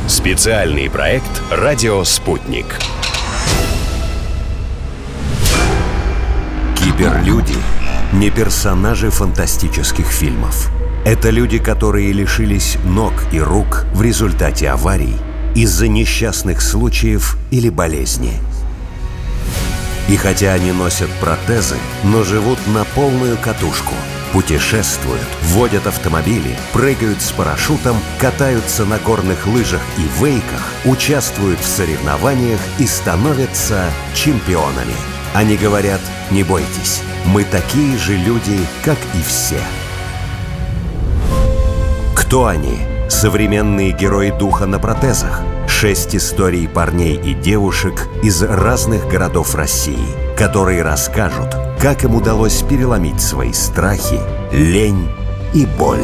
Специальный проект «Радио Спутник». Киберлюди – не персонажи фантастических фильмов. Это люди, которые лишились ног и рук в результате аварий, из-за несчастных случаев или болезни. И хотя они носят протезы, но живут на полную катушку, путешествуют, водят автомобили, прыгают с парашютом, катаются на горных лыжах и вейках, участвуют в соревнованиях и становятся чемпионами. Они говорят: не бойтесь, мы такие же люди, как и все. Кто они? Современные герои духа на протезах. 6 историй парней и девушек из разных городов России, которые расскажут, как им удалось переломить свои страхи, лень и боль.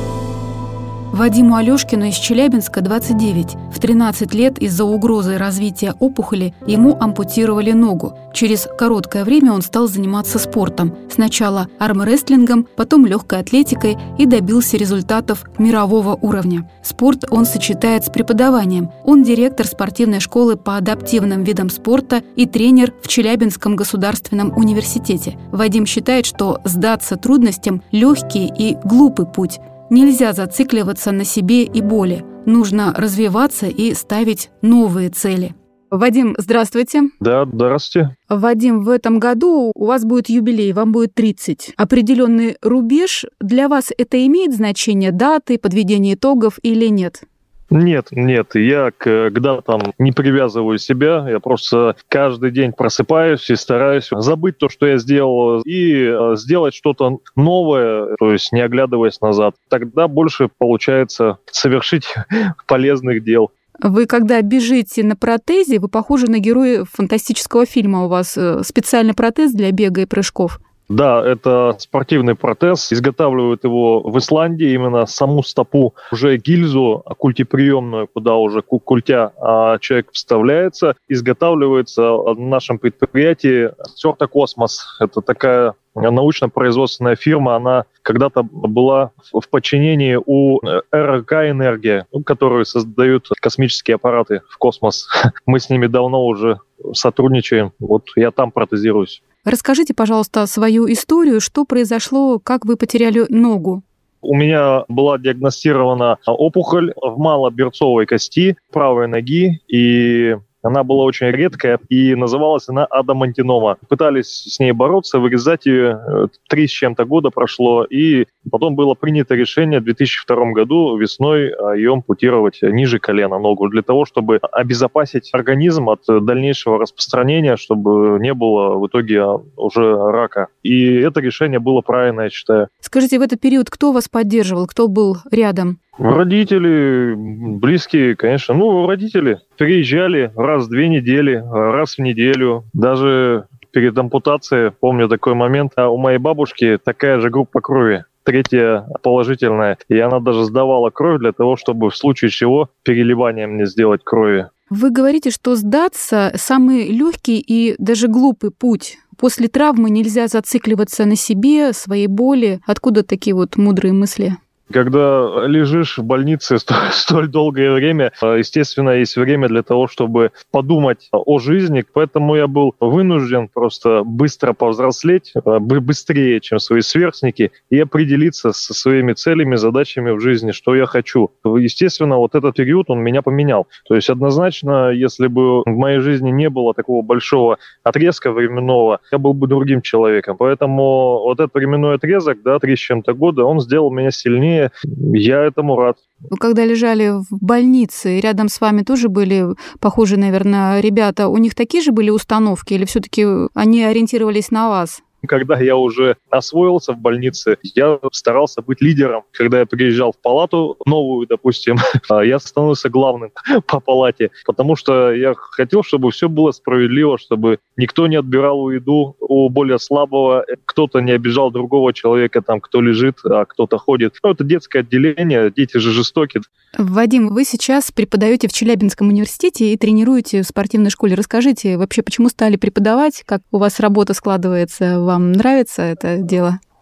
Вадиму Алешкину из Челябинска 29. В 13 лет из-за угрозы развития опухоли ему ампутировали ногу. Через короткое время он стал заниматься спортом. Сначала армрестлингом, потом легкой атлетикой и добился результатов мирового уровня. Спорт он сочетает с преподаванием. Он директор спортивной школы по адаптивным видам спорта и тренер в Челябинском государственном университете. Вадим считает, что сдаться трудностям – легкий и глупый путь. Нельзя зацикливаться на себе и боли. Нужно развиваться и ставить новые цели. Вадим, здравствуйте. Да, здравствуйте. Вадим, в этом году у вас будет юбилей, вам будет 30. Определенный рубеж. Для вас это имеет значение, даты, подведение итогов или нет? Нет, я к датам не привязываю себя, я просто каждый день просыпаюсь и стараюсь забыть то, что я сделал, и сделать что-то новое, то есть не оглядываясь назад. Тогда больше получается совершить полезных дел. Вы когда бежите на протезе, вы похожи на героя фантастического фильма. У вас специальный протез для бега и прыжков. Да, это спортивный протез. Изготавливают его в Исландии, именно саму стопу, уже гильзу культеприемную, куда уже культя человек вставляется, изготавливается в нашем предприятии Сёрта-Космос. Это такая научно-производственная фирма, она когда-то была в подчинении у РК «Энергия», которые создают космические аппараты в космос. Мы с ними давно уже сотрудничаем, вот я там протезируюсь. Расскажите, пожалуйста, свою историю, что произошло, как вы потеряли ногу? У меня была диагностирована опухоль в малоберцовой кости правой ноги, и она была очень редкая, и называлась она адамантинома. Пытались с ней бороться, вырезать ее, 3 с чем-то года прошло, и потом было принято решение в 2002 году весной ее ампутировать ниже колена ногу, для того, чтобы обезопасить организм от дальнейшего распространения, чтобы не было в итоге уже рака. И это решение было правильное, я считаю. Скажите, в этот период кто вас поддерживал, кто был рядом? Родители, близкие, конечно. Родители приезжали раз в 2 недели, раз в неделю. Даже перед ампутацией, помню такой момент, у моей бабушки такая же группа крови, 3 положительная. И она даже сдавала кровь для того, чтобы в случае чего переливание мне сделать крови. Вы говорите, что сдаться – самый легкий и даже глупый путь. После травмы нельзя зацикливаться на себе, своей боли. Откуда такие вот мудрые мысли? Когда лежишь в больнице столь долгое время, естественно, есть время для того, чтобы подумать о жизни. Поэтому я был вынужден просто быстро повзрослеть, быстрее, чем свои сверстники, и определиться со своими целями, задачами в жизни, что я хочу. Естественно, вот этот период, он меня поменял. То есть однозначно, если бы в моей жизни не было такого большого отрезка временного, я был бы другим человеком. Поэтому вот этот временной отрезок, 3 с чем-то года, он сделал меня сильнее. Я этому рад. Вы когда лежали в больнице, рядом с вами тоже были похожие, наверное, ребята. У них такие же были установки или все-таки они ориентировались на вас? Когда я уже освоился в больнице, я старался быть лидером. Когда я приезжал в палату новую, допустим, я становился главным по палате, потому что я хотел, чтобы все было справедливо, чтобы никто не отбирал еду у более слабого, кто-то не обижал другого человека, кто лежит, а кто-то ходит. Это детское отделение, дети же жестоки. Вадим, вы сейчас преподаете в Челябинском университете и тренируете в спортивной школе. Расскажите, вообще, почему стали преподавать, как у вас работа складывается, вам нравится это дело?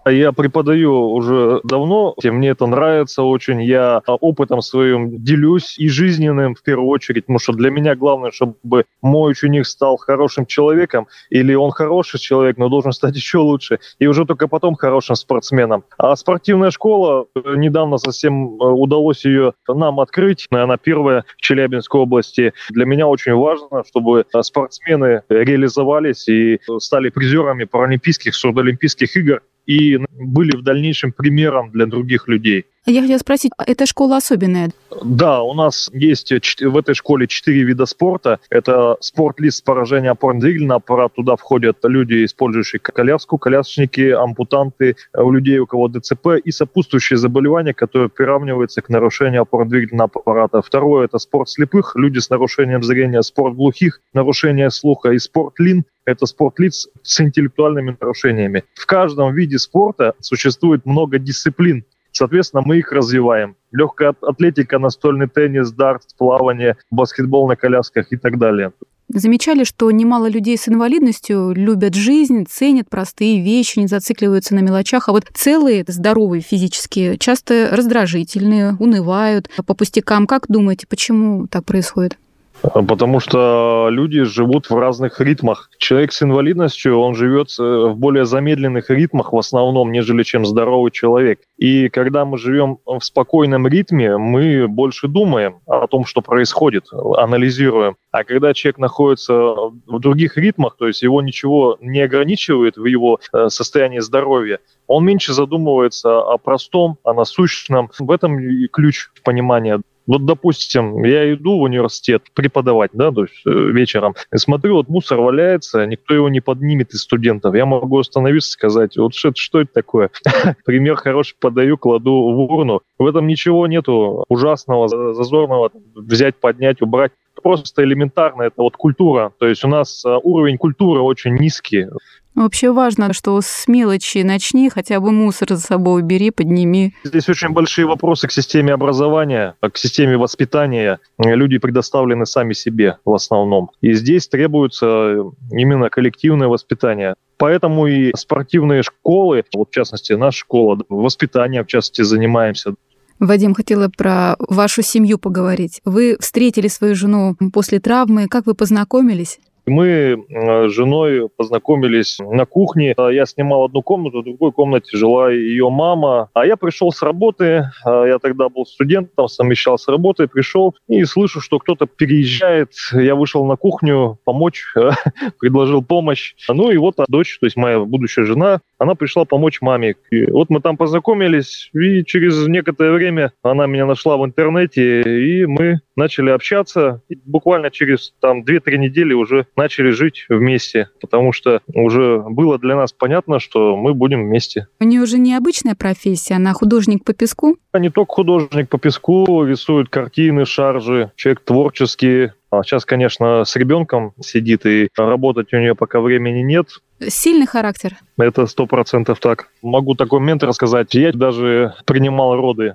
Я преподаю уже давно, и мне это нравится очень. Я опытом своим делюсь и жизненным в первую очередь, потому что для меня главное, чтобы мой ученик стал хорошим человеком, или он хороший человек, но должен стать еще лучше, и уже только потом хорошим спортсменом. А спортивная школа, недавно совсем удалось ее нам открыть, она первая в Челябинской области. Для меня очень важно, чтобы спортсмены реализовались и стали призерами паралимпийских, сурдоолимпийских игр и были в дальнейшем примером для других людей. Я хотела спросить, эта школа особенная? Да, у нас есть в этой школе 4 вида спорта. Это спорт-лист поражения опорно-двигательного аппарата. Туда входят люди, использующие коляску, колясочники, ампутанты, у людей, у кого ДЦП, и сопутствующие заболевания, которые приравниваются к нарушению опорно-двигательного аппарата. Второе – это спорт слепых, люди с нарушением зрения, спорт глухих, нарушение слуха, и спорт-лин – это спорт-лиц с интеллектуальными нарушениями. В каждом виде спорта существует много дисциплин. Соответственно, мы их развиваем. Легкая атлетика, настольный теннис, дартс, плавание, баскетбол на колясках и так далее. Замечали, что немало людей с инвалидностью любят жизнь, ценят простые вещи, не зацикливаются на мелочах, а вот целые, здоровые физически, часто раздражительные, унывают по пустякам. Как думаете, почему так происходит? Потому что люди живут в разных ритмах. Человек с инвалидностью, он живет в более замедленных ритмах в основном, нежели чем здоровый человек. И когда мы живем в спокойном ритме, мы больше думаем о том, что происходит, анализируем. А когда человек находится в других ритмах, то есть его ничего не ограничивает в его состоянии здоровья, он меньше задумывается о простом, о насущном. В этом и ключ понимания. Вот, допустим, я иду в университет преподавать, да, то есть вечером, и смотрю, вот мусор валяется, никто его не поднимет из студентов. Я могу остановиться и сказать, вот что это такое? Пример хороший подаю, кладу в урну. В этом ничего нету ужасного, зазорного, взять, поднять, убрать. Просто элементарно, это вот культура. То есть у нас уровень культуры очень низкий. Вообще важно, что с мелочи начни, хотя бы мусор за собой убери, подними. Здесь очень большие вопросы к системе образования, к системе воспитания. Люди предоставлены сами себе в основном. И здесь требуется именно коллективное воспитание. Поэтому и спортивные школы, вот в частности наша школа, воспитанием в частности занимаемся. Вадим, хотела про вашу семью поговорить. Вы встретили свою жену после травмы. Как вы познакомились? Мы с женой познакомились на кухне. Я снимал одну комнату, в другой комнате жила ее мама. А я пришел с работы, я тогда был студентом, совмещал с работой, пришел и слышу, что кто-то переезжает. Я вышел на кухню помочь, предложил помощь. Ну и вот дочь, то есть моя будущая жена, она пришла помочь маме. И вот мы там познакомились, и через некоторое время она меня нашла в интернете, и мы начали общаться. И буквально через 2-3 недели уже начали жить вместе, потому что уже было для нас понятно, что мы будем вместе. У нее уже необычная профессия, она художник по песку? Не только художник по песку, рисует картины, шаржи, человек творческий. А сейчас, конечно, с ребенком сидит, и работать у нее пока времени нет. Сильный характер? Это 100% так. Могу такой момент рассказать. Я даже принимал роды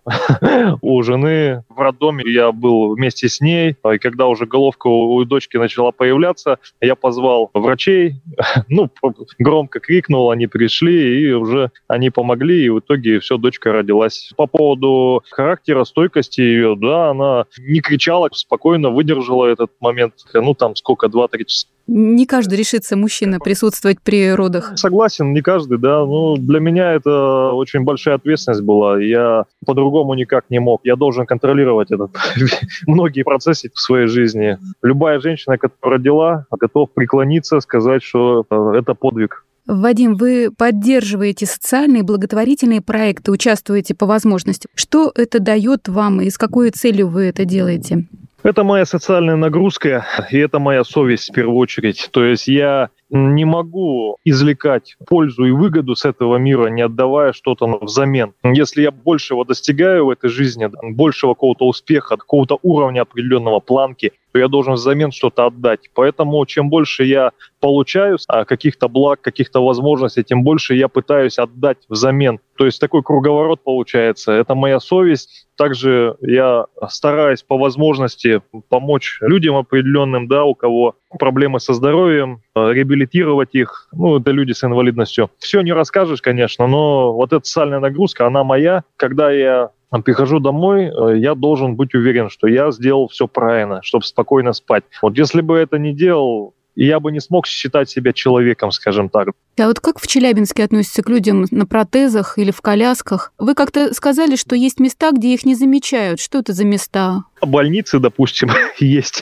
у жены в роддоме. Я был вместе с ней. И когда уже головка у дочки начала появляться, я позвал врачей. Громко крикнул, они пришли, и уже они помогли. И в итоге все, дочка родилась. По поводу характера, стойкости ее, да, она не кричала, спокойно выдержала этот момент. 2-3 часа. Не каждый решится, мужчина, присутствовать при родах. Согласен, не каждый, да. Но для меня это очень большая ответственность была. Я по-другому никак не мог. Я должен контролировать многие процессы в своей жизни. Любая женщина, которая родила, готова преклониться, сказать, что это подвиг. Вадим, вы поддерживаете социальные благотворительные проекты, участвуете по возможности. Что это дает вам и с какой целью вы это делаете? Это моя социальная нагрузка, и это моя совесть в первую очередь. То есть я не могу извлекать пользу и выгоду с этого мира, не отдавая что-то взамен. Если я большего достигаю в этой жизни, большего какого-то успеха, какого-то уровня определенного планки, то я должен взамен что-то отдать. Поэтому чем больше я получаю каких-то благ, каких-то возможностей, тем больше я пытаюсь отдать взамен. То есть такой круговорот получается. Это моя совесть. Также я стараюсь по возможности помочь людям определенным, да, у кого проблемы со здоровьем, реабилитировать реабилитировать их. Это люди с инвалидностью. Все не расскажешь, конечно, но вот эта социальная нагрузка, она моя. Когда я прихожу домой, я должен быть уверен, что я сделал все правильно, чтобы спокойно спать. Вот если бы это не делал, я бы не смог считать себя человеком, скажем так. А вот как в Челябинске относятся к людям на протезах или в колясках? Вы как-то сказали, что есть места, где их не замечают. Что это за места? Больницы, допустим, есть.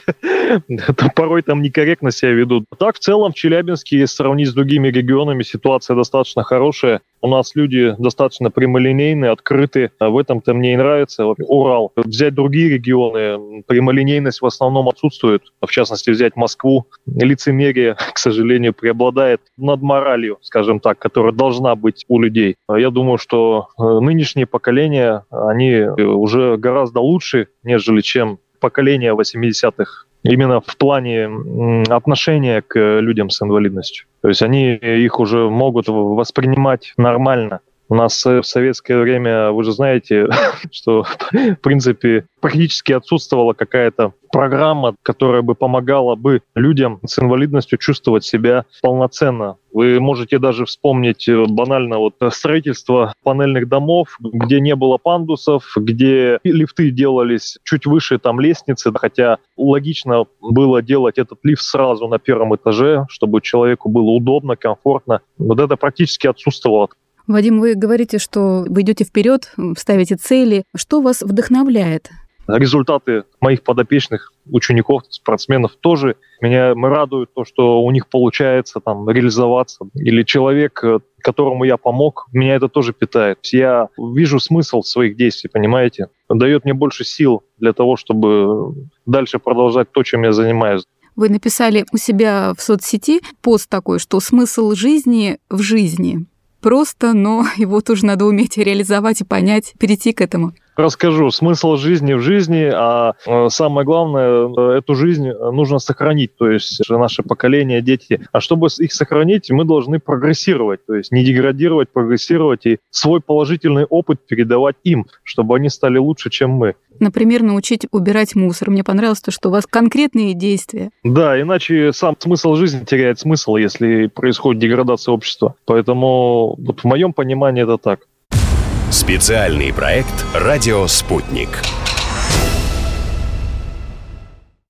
Порой там некорректно себя ведут. Так, в целом, в Челябинске, если сравнить с другими регионами, ситуация достаточно хорошая. У нас люди достаточно прямолинейные, открытые. В этом-то мне и нравится. Урал. Взять другие регионы, прямолинейность в основном отсутствует. В частности, взять Москву. Лицемерие, к сожалению, преобладает над моралью, скажем так, которая должна быть у людей. Я думаю, что нынешние поколения, они уже гораздо лучше, нежели чем поколение 80-х. Именно в плане отношения к людям с инвалидностью. То есть они их уже могут воспринимать нормально. У нас в советское время, вы же знаете, что, в принципе, практически отсутствовала какая-то программа, которая бы помогала бы людям с инвалидностью чувствовать себя полноценно. Вы можете даже вспомнить банально строительство панельных домов, где не было пандусов, где лифты делались чуть выше лестницы, хотя логично было делать этот лифт сразу на первом этаже, чтобы человеку было удобно, комфортно. Вот это практически отсутствовало. Вадим, вы говорите, что вы идете вперед, ставите цели. Что вас вдохновляет? Результаты моих подопечных учеников, спортсменов тоже меня радует то, что у них получается реализоваться. Или человек, которому я помог, меня это тоже питает. Я вижу смысл своих действий, понимаете? Дает мне больше сил для того, чтобы дальше продолжать то, чем я занимаюсь. Вы написали у себя в соцсети пост такой, что смысл жизни в жизни. Просто, но его тоже надо уметь реализовать и понять, перейти к этому. Расскажу. Смысл жизни в жизни, а самое главное, эту жизнь нужно сохранить, то есть наше поколение, дети. А чтобы их сохранить, мы должны прогрессировать, то есть не деградировать, прогрессировать и свой положительный опыт передавать им, чтобы они стали лучше, чем мы. Например, научить убирать мусор. Мне понравилось то, что у вас конкретные действия. Да, иначе сам смысл жизни теряет смысл, если происходит деградация общества. Поэтому в моем понимании это так. Специальный проект «Радио Спутник».